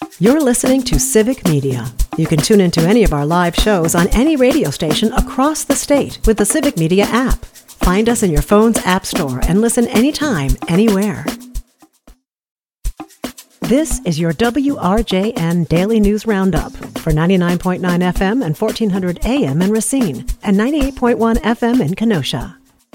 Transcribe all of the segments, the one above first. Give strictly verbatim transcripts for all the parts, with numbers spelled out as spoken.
You're listening to Civic Media. You can tune into any of our live shows on any radio station across the state with the Civic Media app. Find us in your phone's app store and listen anytime, anywhere. This is your W R J N Daily News Roundup for ninety-nine point nine F M and fourteen hundred A M in Racine and ninety-eight point one F M in Kenosha.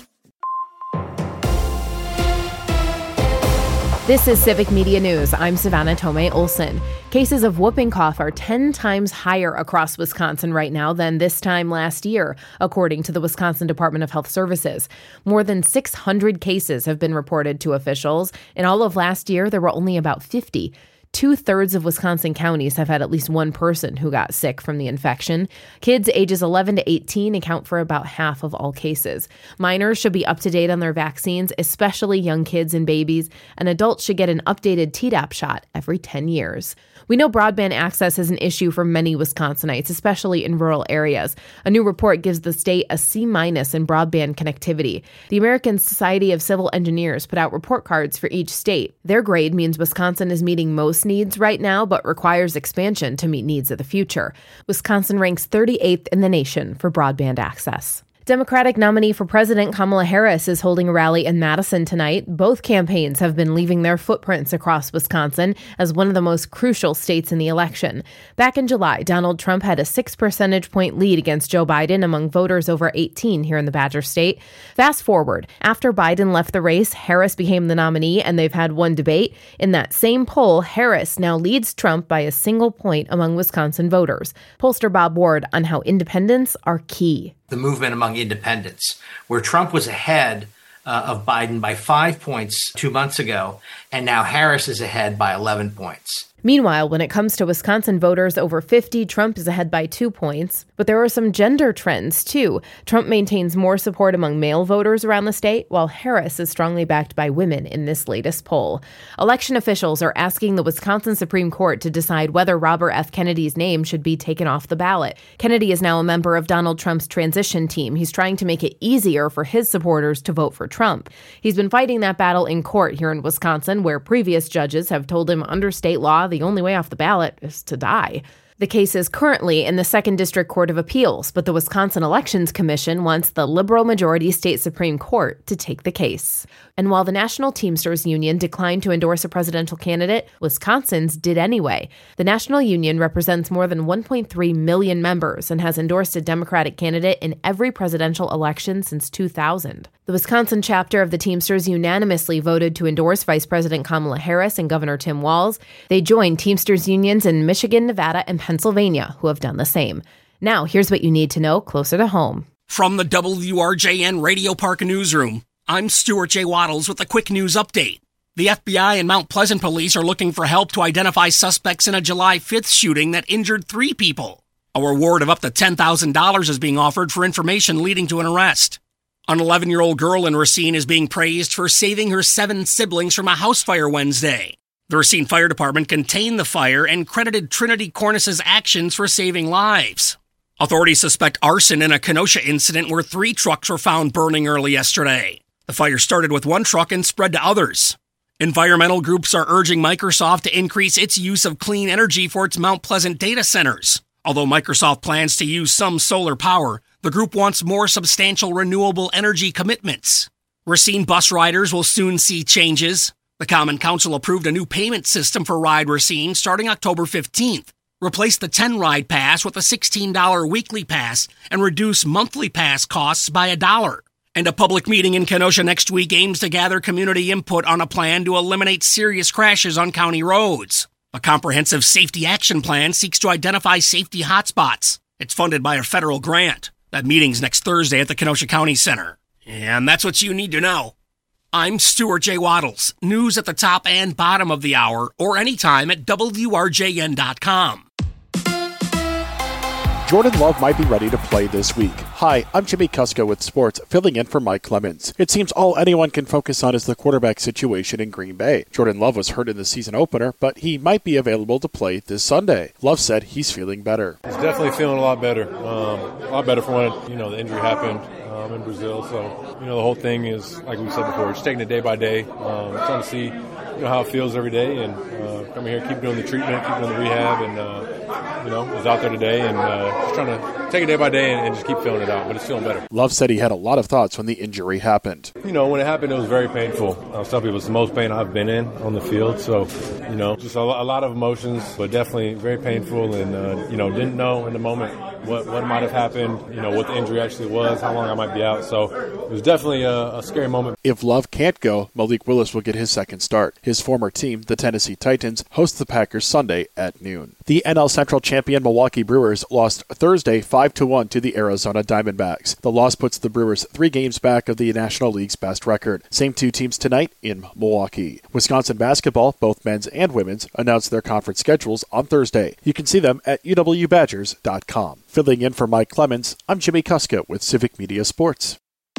This is Civic Media News. I'm Savannah Tomei Olson. Cases of whooping cough are ten times higher across Wisconsin right now than this time last year, according to the Wisconsin Department of Health Services. More than six hundred cases have been reported to officials. In all of last year, there were only about fifty. Two-thirds of Wisconsin counties have had at least one person who got sick from the infection. Kids ages eleven to eighteen account for about half of all cases. Minors should be up to date on their vaccines, especially young kids and babies, and adults should get an updated Tdap shot every ten years. We know broadband access is an issue for many Wisconsinites, especially in rural areas. A new report gives the state a C minus in broadband connectivity. The American Society of Civil Engineers put out report cards for each state. Their grade means Wisconsin is meeting most needs right now, but requires expansion to meet needs of the future. Wisconsin ranks thirty-eighth in the nation for broadband access. Democratic nominee for president Kamala Harris is holding a rally in Madison tonight. Both campaigns have been leaving their footprints across Wisconsin as one of the most crucial states in the election. Back in July, Donald Trump had a six percentage point lead against Joe Biden among voters over eighteen here in the Badger State. Fast forward, after Biden left the race, Harris became the nominee, and they've had one debate. In that same poll, Harris now leads Trump by a single point among Wisconsin voters. Pollster Bob Ward on how independents are key. The movement among independents, where Trump was ahead uh, of Biden by five points two months ago, and now Harris is ahead by eleven points. Meanwhile, when it comes to Wisconsin voters over fifty, Trump is ahead by two points. But there are some gender trends, too. Trump maintains more support among male voters around the state, while Harris is strongly backed by women in this latest poll. Election officials are asking the Wisconsin Supreme Court to decide whether Robert F. Kennedy's name should be taken off the ballot. Kennedy is now a member of Donald Trump's transition team. He's trying to make it easier for his supporters to vote for Trump. He's been fighting that battle in court here in Wisconsin, where previous judges have told him under state law the only way off the ballot is to die. The case is currently in the Second District Court of Appeals, but the Wisconsin Elections Commission wants the liberal-majority state Supreme Court to take the case. And while the National Teamsters Union declined to endorse a presidential candidate, Wisconsin's did anyway. The National Union represents more than one point three million members and has endorsed a Democratic candidate in every presidential election since two thousand. The Wisconsin chapter of the Teamsters unanimously voted to endorse Vice President Kamala Harris and Governor Tim Walz. They joined Teamsters unions in Michigan, Nevada, and Pennsylvania, who have done the same. Now, here's what you need to know closer to home. From the W R J N Radio Park Newsroom, I'm Stuart J. Waddles with a quick news update. The F B I and Mount Pleasant police are looking for help to identify suspects in a July fifth shooting that injured three people. A reward of up to ten thousand dollars is being offered for information leading to an arrest. An eleven-year-old girl in Racine is being praised for saving her seven siblings from a house fire Wednesday. The Racine Fire Department contained the fire and credited Trinity Corniss's actions for saving lives. Authorities suspect arson in a Kenosha incident where three trucks were found burning early yesterday. The fire started with one truck and spread to others. Environmental groups are urging Microsoft to increase its use of clean energy for its Mount Pleasant data centers. Although Microsoft plans to use some solar power, the group wants more substantial renewable energy commitments. Racine bus riders will soon see changes. The Common Council approved a new payment system for Ride Racine starting October fifteenth. Replace the ten-ride pass with a sixteen dollars weekly pass and reduce monthly pass costs by a dollar. And a public meeting in Kenosha next week aims to gather community input on a plan to eliminate serious crashes on county roads. A comprehensive safety action plan seeks to identify safety hotspots. It's funded by a federal grant. That meeting's next Thursday at the Kenosha County Center. And that's what you need to know. I'm Stuart J. Waddles. News at the top and bottom of the hour or anytime at W R J N dot com. Jordan Love might be ready to play this week. Hi, I'm Jimmy Kusko with Sports, filling in for Mike Clemens. It seems all anyone can focus on is the quarterback situation in Green Bay. Jordan Love was hurt in the season opener, but he might be available to play this Sunday. Love said he's feeling better. He's definitely feeling a lot better. Um, a lot better from when, you know, the injury happened um, in Brazil. So, you know, the whole thing is, like we said before, just taking it day by day, um, trying to see you know, how it feels every day, and uh, coming here, keep doing the treatment, keep doing the rehab, and uh, you know, was out there today and uh, just trying to take it day by day and, and just keep filling it out. But it's feeling better. Love said he had a lot of thoughts when the injury happened. You know, when it happened, it was very painful. I was telling people it's the most pain I've been in on the field. So, you know, just a, a lot of emotions, but definitely very painful. And uh, you know, didn't know in the moment what what might have happened. You know, what the injury actually was, how long I might be out. So it was definitely a, a scary moment. If Love can't go, Malik Willis will get his second start. His former team, the Tennessee Titans, host the Packers Sunday at noon. The N L Central champion Milwaukee Brewers lost Thursday five to one to the Arizona Diamondbacks. The loss puts the Brewers three games back of the National League's best record. Same two teams tonight in Milwaukee. Wisconsin basketball, both men's and women's, announced their conference schedules on Thursday. You can see them at U W Badgers dot com. Filling in for Mike Clemens, I'm Jimmy Kuska with Civic Media Sports.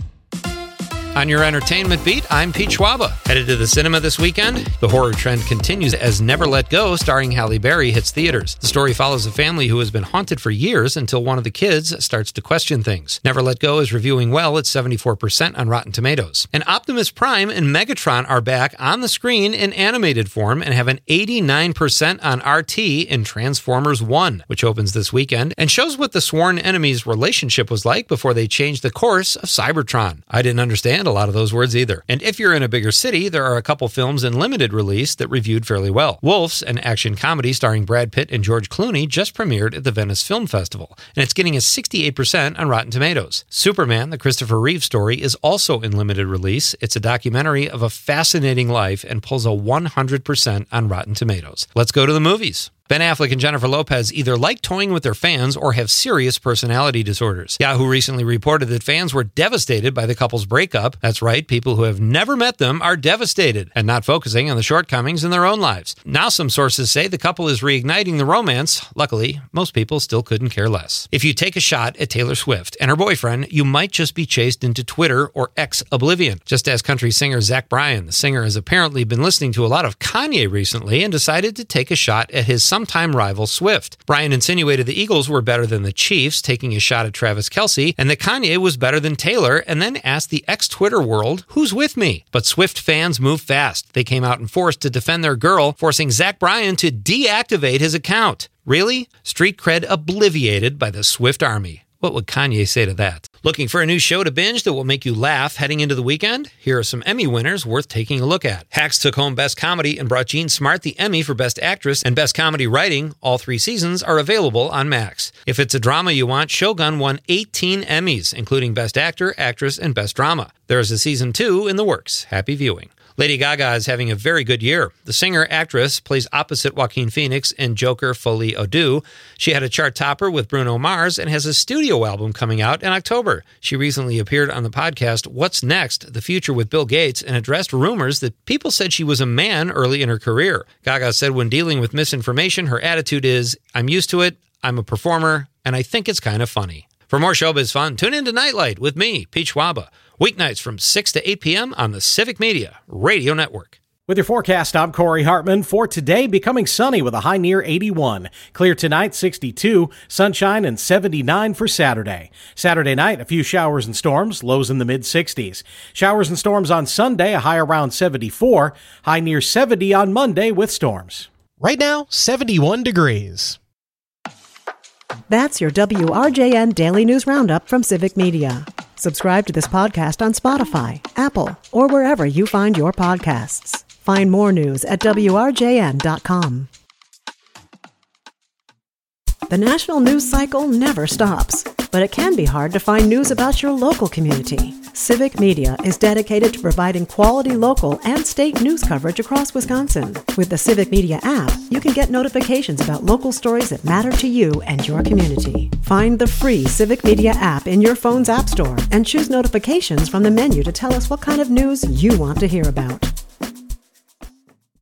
On your entertainment beat, I'm Pete Schwaba. Headed to the cinema this weekend? The horror trend continues as Never Let Go, starring Halle Berry, hits theaters. The story follows a family who has been haunted for years until one of the kids starts to question things. Never Let Go is reviewing well at seventy-four percent on Rotten Tomatoes. And Optimus Prime and Megatron are back on the screen in animated form and have an eighty-nine percent on R T in Transformers one, which opens this weekend and shows what the sworn enemy's relationship was like before they changed the course of Cybertron. I didn't understand a lot of those words either. And if you're in a bigger city, there are a couple films in limited release that reviewed fairly well. Wolves, an action comedy starring Brad Pitt and George Clooney, just premiered at the Venice Film Festival, and it's getting a sixty-eight percent on Rotten Tomatoes. Superman, the Christopher Reeve story, is also in limited release. It's a documentary of a fascinating life and pulls a one hundred percent on Rotten Tomatoes. Let's go to the movies. Ben Affleck and Jennifer Lopez either like toying with their fans or have serious personality disorders. Yahoo recently reported that fans were devastated by the couple's breakup. That's right, people who have never met them are devastated and not focusing on the shortcomings in their own lives. Now some sources say the couple is reigniting the romance. Luckily, most people still couldn't care less. If you take a shot at Taylor Swift and her boyfriend, you might just be chased into Twitter or X oblivion. Just as country singer Zach Bryan, the singer has apparently been listening to a lot of Kanye recently and decided to take a shot at his sometime rival Swift. Bryan insinuated the Eagles were better than the Chiefs, taking a shot at Travis Kelce, and that Kanye was better than Taylor, and then asked the ex-Twitter world, who's with me? But Swift fans moved fast. They came out in force to defend their girl, forcing Zach Bryan to deactivate his account. Really? Street cred obliviated by the Swift army. What would Kanye say to that? Looking for a new show to binge that will make you laugh heading into the weekend? Here are some Emmy winners worth taking a look at. Hacks took home Best Comedy and brought Jean Smart the Emmy for Best Actress and Best Comedy Writing. All three seasons are available on Max. If it's a drama you want, Shogun won eighteen Emmys, including Best Actor, Actress, and Best Drama. There is a season two in the works. Happy viewing. Lady Gaga is having a very good year. The singer-actress plays opposite Joaquin Phoenix in Joker Folie à Deux. She had a chart topper with Bruno Mars and has a studio album coming out in October. She recently appeared on the podcast What's Next? The Future with Bill Gates and addressed rumors that people said she was a man early in her career. Gaga said when dealing with misinformation, her attitude is, I'm used to it, I'm a performer, and I think it's kind of funny. For more showbiz fun, tune in to Nightlight with me, Pete Schwaba. Weeknights from six to eight p.m. on the Civic Media Radio Network. With your forecast, I'm Corey Hartman. For today, becoming sunny with a high near eighty-one. Clear tonight, sixty-two. Sunshine and seventy-nine for Saturday. Saturday night, a few showers and storms, lows in the mid-sixties. Showers and storms on Sunday, a high around seventy-four. High near seventy on Monday with storms. Right now, seventy-one degrees. That's your W R J N Daily News Roundup from Civic Media. Subscribe to this podcast on Spotify, Apple, or wherever you find your podcasts. Find more news at W R J N dot com. The national news cycle never stops, but it can be hard to find news about your local community. Civic Media is dedicated to providing quality local and state news coverage across Wisconsin. With the Civic Media app, you can get notifications about local stories that matter to you and your community. Find the free Civic Media app in your phone's app store and choose notifications from the menu to tell us what kind of news you want to hear about.